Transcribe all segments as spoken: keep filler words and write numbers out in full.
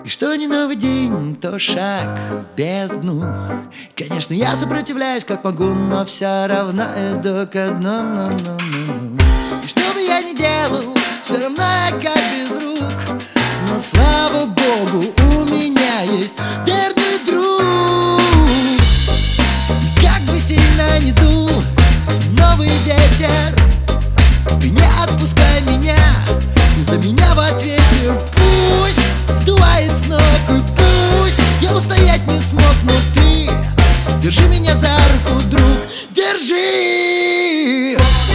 что не новый день, то шаг в бездну. Конечно, я сопротивляюсь как могу, но все равно иду ко дну, ну, ну, ну. И что бы я ни делал, все равно я как без рук. Но слава богу, у меня есть верный друг. И как бы сильно ни дул новый ветер, ты не отпускай меня, ты за меня в ответе. Пусть сдувает с ног, и пусть я устоять не смог, но ты держи меня за руку, друг, держи.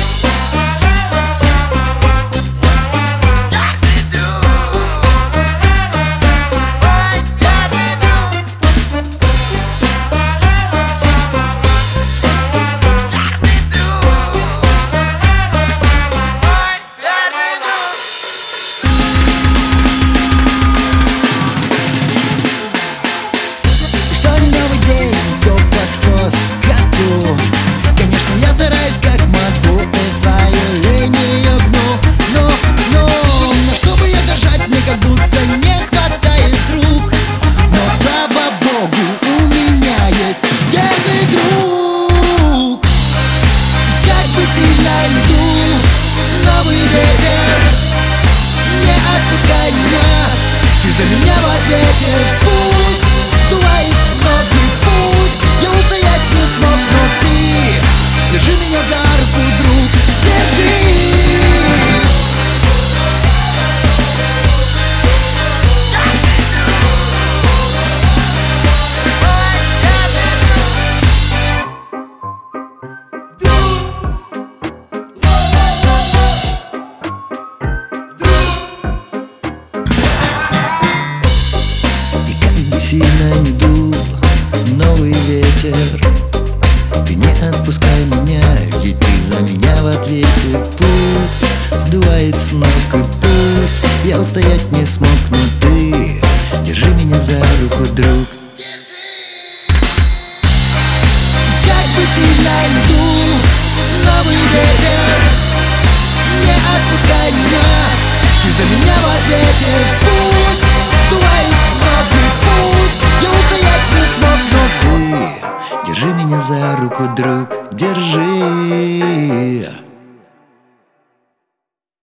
Конечно, я стараюсь как могу и свою линию гну. Но, но, но чтобы я держать, мне как будто не хватает рук. Но слава богу, у меня есть верный друг. Как бы сильно ни дул новый ветер, не отпускай меня, ты за меня в ответе. Пусть сдувает с ног, и пусть я устоять не смог, но ты держи меня за руку, друг, держи. И как бы сильно ни дул новый ветер, ты не отпускай меня, ведь ты за меня в ответе. Пусть сдувает с ног, и пусть я устоять не смог, но ты держи меня за руку, друг. Как бы сильно ни дул новый ветер, не отпускай меня, ты за меня в ответе. Пусть сдувает с ног, и пусть я устоять не смог, но ты держи меня за руку, друг.